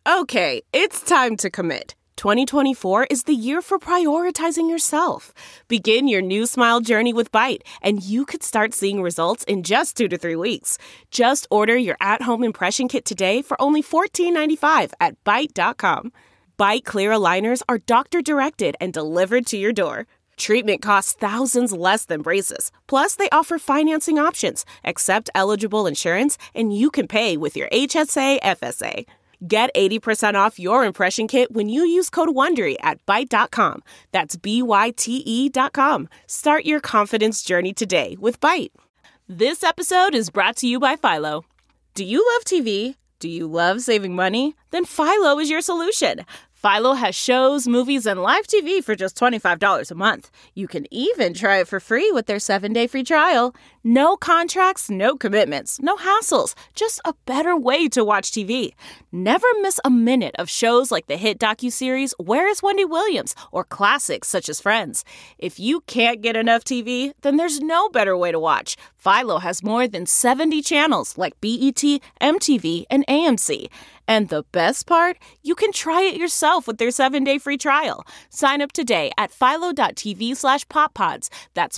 Okay, it's time to commit. 2024 is the year for prioritizing yourself. Begin your new smile journey with Byte, and you could start seeing results in just 2 to 3 weeks. Just order your at-home impression kit today for only $14.95 at Byte.com. Byte Clear aligners are doctor-directed and delivered to your door. Treatment costs thousands less than braces. Plus, they offer financing options, accept eligible insurance, and you can pay with your HSA FSA. Get 80% off your impression kit when you use code WONDERY at Byte.com. That's BYTE.com. Start your confidence journey today with Byte. This episode is brought to you by Philo. Do you love TV? Do you love saving money? Then Philo is your solution. Philo has shows, movies, and live TV for just $25 a month. You can even try it for free with their 7-day free trial. No contracts, no commitments, no hassles. Just a better way to watch TV. Never miss a minute of shows like the hit docuseries Where is Wendy Williams? Or classics such as Friends. If you can't get enough TV, then there's no better way to watch. Philo has more than 70 channels like BET, MTV, and AMC. And the best part? You can try it yourself with their 7-day free trial. Sign up today at philo.tv/poppods. That's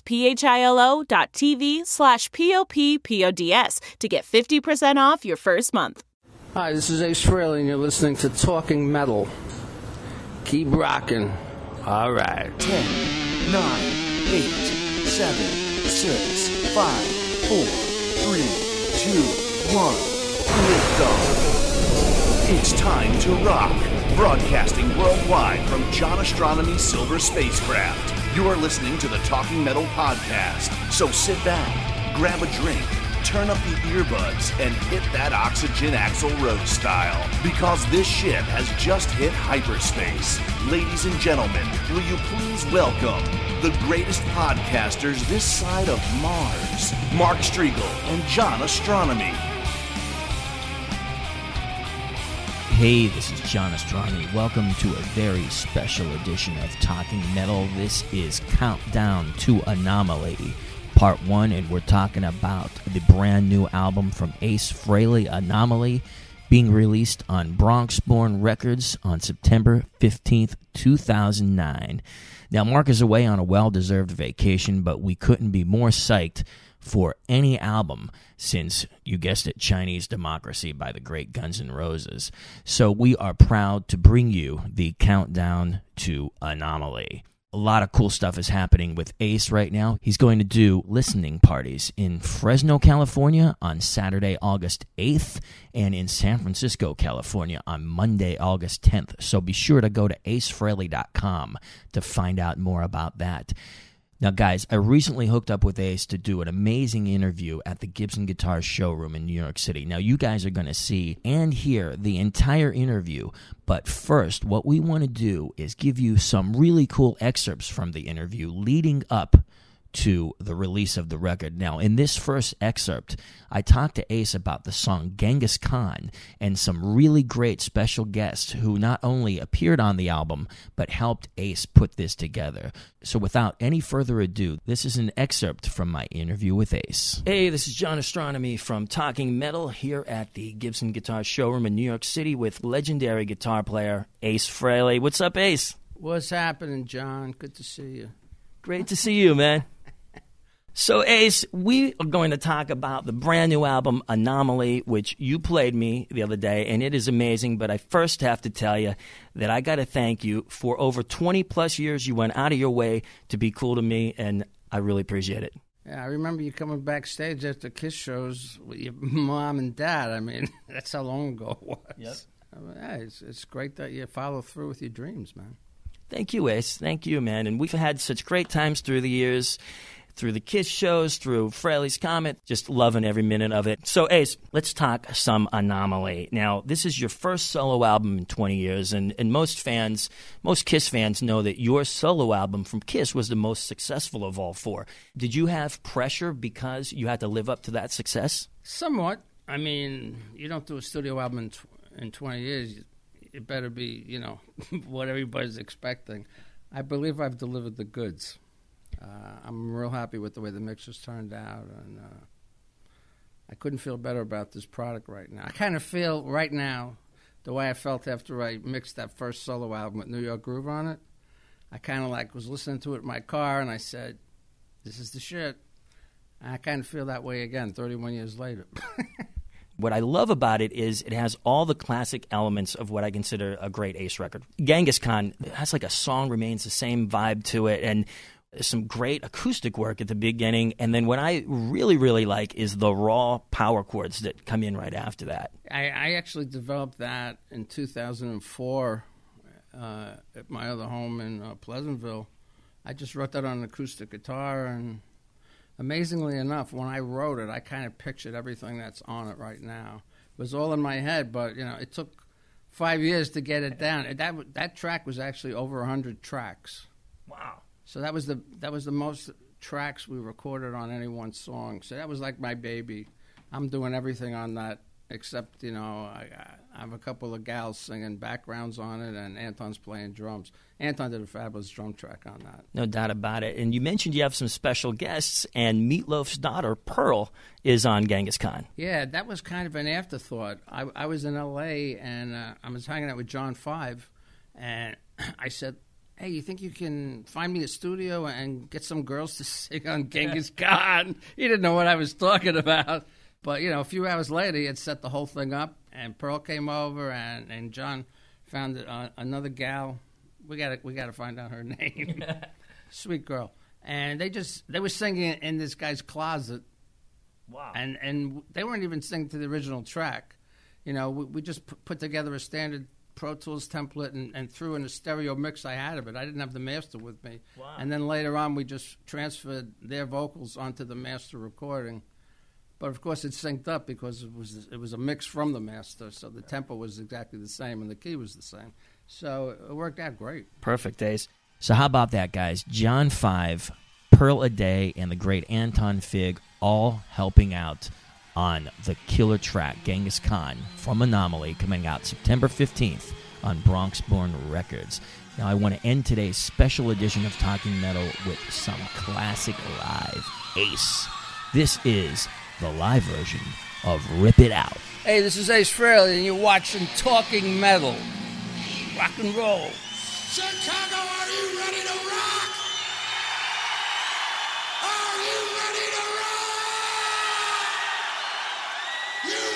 philo.tv/POPPODS to get 50% off your first month. Hi, this is Ace Frehley, and you're listening to Talking Metal. Keep rocking. All right. 10, 9, 8, 7, 6, 5, 4, 3, 2, 1. Lift off. It's time to rock. Broadcasting worldwide from John Astronomy Silver Spacecraft. You are listening to the Talking Metal Podcast. So sit back, grab a drink, turn up the earbuds, and hit that oxygen Axl Rose style. Because this ship has just hit hyperspace. Ladies and gentlemen, will you please welcome the greatest podcasters this side of Mars, Mark Strigl and John Astronomy. Hey, this is John Astronomy. Welcome to a very special edition of Talking Metal. This is Countdown to Anomaly, Part 1, and we're talking about the brand new album from Ace Frehley, Anomaly, being released on Bronxborn Records on September 15th, 2009. Now, Mark is away on a well-deserved vacation, but we couldn't be more psyched for any album since, you guessed it, Chinese Democracy by the great Guns N' Roses. So we are proud to bring you the Countdown to Anomaly. A lot of cool stuff is happening with Ace right now. He's going to do listening parties in Fresno, California on Saturday, August 8th, and in San Francisco, California on Monday, August 10th. So be sure to go to acefrehley.com to find out more about that. Now, guys, I recently hooked up with Ace to do an amazing interview at the Gibson Guitar Showroom in New York City. Now, you guys are going to see and hear the entire interview, but first, what we want to do is give you some really cool excerpts from the interview leading up to the release of the record. Now, in this first excerpt, I talked to Ace about the song Genghis Khan and some really great special guests who not only appeared on the album, but helped Ace put this together. So without any further ado, this is an excerpt from my interview with Ace. Hey, this is John Astronomy from Talking Metal here at the Gibson Guitar Showroom in New York City with legendary guitar player Ace Frehley. What's up, Ace? What's happening, John? Good to see you. Great to see you, man. So, Ace, we are going to talk about the brand new album, Anomaly, which you played me the other day, and it is amazing. But I first have to tell you that I got to thank you for over 20-plus years. You went out of your way to be cool to me, and I really appreciate it. Yeah, I remember you coming backstage after Kiss shows with your mom and dad. I mean, that's how long ago it was. Yep. I mean, yeah, it's great that you follow through with your dreams, man. Thank you, Ace. Thank you, man. And we've had such great times through the years. Through the Kiss shows, through Frehley's Comet, just loving every minute of it. So, Ace, let's talk some Anomaly. Now, this is your first solo album in 20 years, and most Kiss fans know that your solo album from Kiss was the most successful of all four. Did you have pressure because you had to live up to that success? Somewhat. I mean, you don't do a studio album in 20 years. It better be, what everybody's expecting. I believe I've delivered the goods. I'm real happy with the way the mixers turned out, and I couldn't feel better about this product right now. I kind of feel right now the way I felt after I mixed that first solo album with New York Groove on it. I kind of like was listening to it in my car, and I said, this is the shit. And I kind of feel that way again 31 years later. What I love about it is it has all the classic elements of what I consider a great Ace record. Genghis Khan has like a song remains the same vibe to it, and some great acoustic work at the beginning. And then what I really, really like is the raw power chords that come in right after that. I actually developed that in 2004 at my other home in Pleasantville. I just wrote that on an acoustic guitar, and amazingly enough, when I wrote it, I kind of pictured everything that's on it right now. It was all in my head, but it took 5 years to get it down. That track was actually over 100 tracks. Wow! So that was the most tracks we recorded on any one song. So that was like my baby. I'm doing everything on that, except I have a couple of gals singing backgrounds on it, and Anton's playing drums. Anton did a fabulous drum track on that. No doubt about it. And you mentioned you have some special guests, and Meatloaf's daughter, Pearl, is on Genghis Khan. Yeah, that was kind of an afterthought. I was in L.A., and I was hanging out with John Five, and I said, hey, you think you can find me a studio and get some girls to sing on Genghis Khan? He didn't know what I was talking about. But, a few hours later, he had set the whole thing up, and Pearl came over, and John found another gal. We gotta find out her name. Sweet girl. And they were singing in this guy's closet. Wow. And they weren't even singing to the original track. We just put together a standard Pro Tools template and threw in a stereo mix I had of it. I didn't have the master with me. Wow. And then later on, we just transferred their vocals onto the master recording. But of course, it synced up because it was a mix from the master, so the tempo was exactly the same and the key was the same. So it worked out great. Perfect, Ace. So how about that, guys? John Five, Pearl a Day, and the great Anton Fig all helping out on the killer track Genghis Khan from Anomaly, coming out September 15th on Bronx Born Records. Now I want to end today's special edition of Talking Metal with some classic live Ace. This is the live version of Rip It Out. Hey, this is Ace Frehley, and you're watching Talking Metal. Rock and roll. Chicago, are you ready to rock? Are you ready to rock? You